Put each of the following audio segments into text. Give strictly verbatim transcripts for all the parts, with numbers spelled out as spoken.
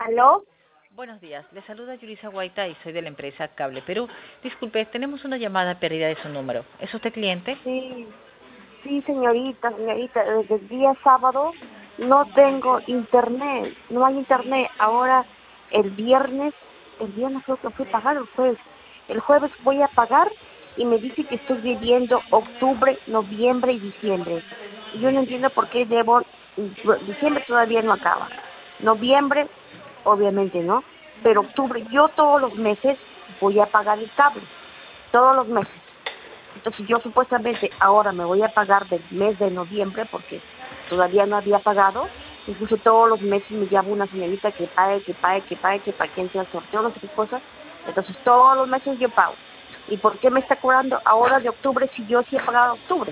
¿Aló? Buenos días, le saluda Yulisa Guaita y soy de la empresa Cable Perú. Disculpe, tenemos una llamada perdida de su número. ¿Es usted cliente? Sí, sí, señorita, señorita, desde el día sábado no tengo internet, no hay internet. Ahora, el viernes, el viernes creo que fui a pagar el jueves. El jueves voy a pagar y me dice que estoy viviendo octubre, noviembre y diciembre. Y yo no entiendo por qué debo, diciembre todavía no acaba. Noviembre, obviamente no, pero octubre, yo todos los meses voy a pagar el cable, todos los meses. Entonces yo supuestamente ahora me voy a pagar del mes de noviembre porque todavía no había pagado. Incluso todos los meses me llama una señorita que pague, que pague, que pague, que para quien sea el sorteo, no sé qué cosa. Entonces todos los meses yo pago. ¿Y por qué me está cobrando ahora de octubre si yo sí he pagado octubre?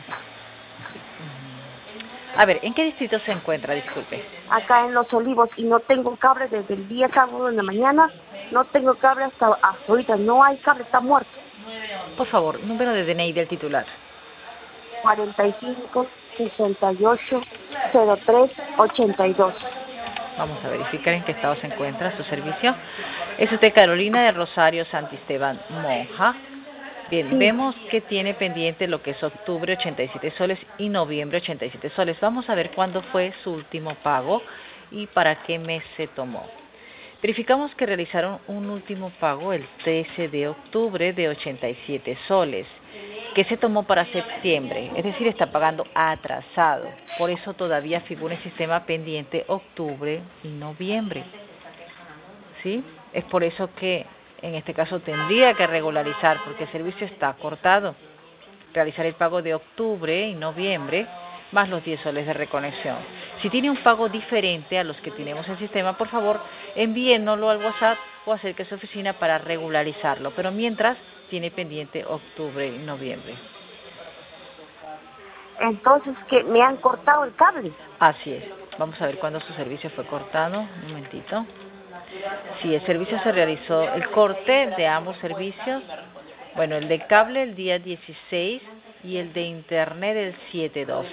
A ver, ¿en qué distrito se encuentra? Disculpe. Acá en Los Olivos y no tengo cable desde el día sábado en la mañana, no tengo cable hasta, hasta ahorita, no hay cable, está muerto. Por favor, número de D N I del titular. cuarenta y cinco, sesenta y ocho, cero tres, ochenta y dos. Vamos a verificar en qué estado se encuentra su servicio. Es usted Carolina de Rosario Santisteban Monja. Bien, Sí, vemos que tiene pendiente lo que es octubre ochenta y siete soles y noviembre ochenta y siete soles. Vamos a ver cuándo fue su último pago y para qué mes se tomó. Verificamos que realizaron un último pago el trece de octubre de ochenta y siete soles, que se tomó para septiembre, es decir, está pagando atrasado. Por eso todavía figura en el sistema pendiente octubre y noviembre. ¿Sí? Es por eso que en este caso tendría que regularizar, porque el servicio está cortado. Realizar el pago de octubre y noviembre, más los diez soles de reconexión. Si tiene un pago diferente a los que tenemos en el sistema, por favor, envíenoslo al WhatsApp o acérquese a su oficina para regularizarlo. Pero mientras, tiene pendiente octubre y noviembre. entonces que me han cortado el cable. Así es. Vamos a ver cuándo su servicio fue cortado. Un momentito. Sí, el servicio se realizó, el corte de ambos servicios, bueno, el de cable el día dieciséis y el de internet el siete doce.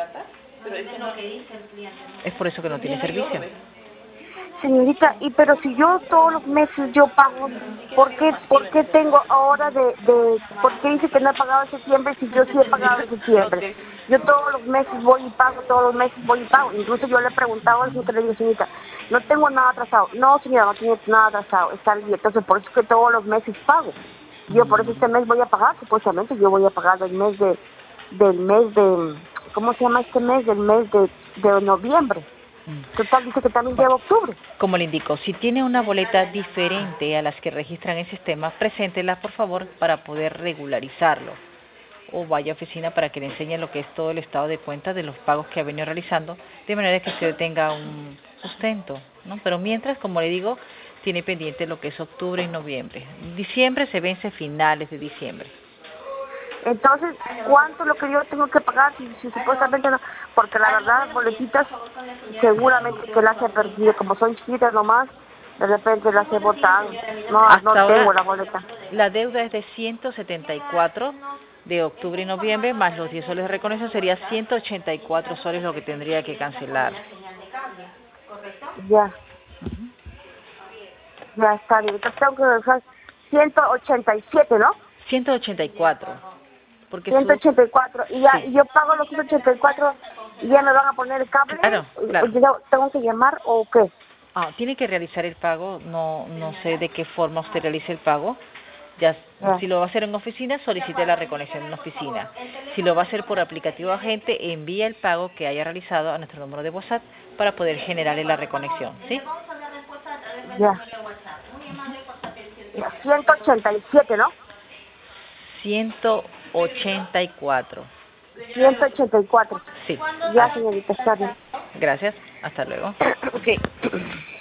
Es por eso que no tiene servicio. Señorita, y pero si yo todos los meses yo pago, ¿por qué, por qué tengo ahora de, de, por qué dice que no he pagado en septiembre si yo sí he pagado en septiembre? Yo todos los meses voy y pago, todos los meses voy y pago. Incluso yo le he preguntado al señor que le digo, señorita, no tengo nada atrasado. No, señora, no tengo nada atrasado, está al día. Entonces, por eso es que todos los meses pago. Yo por eso este mes voy a pagar, supuestamente yo voy a pagar del mes de, del mes de, ¿cómo se llama este mes? Del mes de, de noviembre. Total, dice que también Bueno, lleva octubre. como le indico, si tiene una boleta diferente a las que registran en el sistema, preséntela por favor para poder regularizarlo. O vaya a oficina para que le enseñe lo que es todo el estado de cuenta de los pagos que ha venido realizando, de manera que usted tenga un sustento, ¿no? Pero mientras, como le digo, tiene pendiente lo que es octubre y noviembre. Diciembre se vence finales de diciembre. Entonces, ¿cuánto es lo que yo tengo que pagar si, si supuestamente no? Porque la verdad, boletitas, seguramente que las he perdido, como son chiquitas nomás, de repente las he botado. No, no Hasta tengo ahora la boleta. la deuda es de ciento setenta y cuatro de octubre y noviembre, más los diez soles de reconexión, sería ciento ochenta y cuatro soles lo que tendría que cancelar. Ya, ya está bien. Entonces tengo que dejar ciento ochenta y siete, ¿no? ciento ochenta y cuatro, porque ciento su... ochenta y cuatro. Y ya, Sí, y yo pago los ciento ochenta y cuatro y ya me van a poner el cable. claro, ¿O claro. yo tengo que llamar o qué? Ah, tiene que realizar el pago, no no sé de qué forma usted realice el pago. Ya, Ya, si lo va a hacer en oficina, solicite la reconexión en oficina. Si lo va a hacer por aplicativo agente, envía el pago que haya realizado a nuestro número de WhatsApp para poder generarle la reconexión, ¿sí? ya. Ya, ciento ochenta y siete, ¿no? ciento ochenta y cuatro. ciento ochenta y cuatro. Sí, Ya, así. señorita, está bien. Gracias, hasta luego. Ok.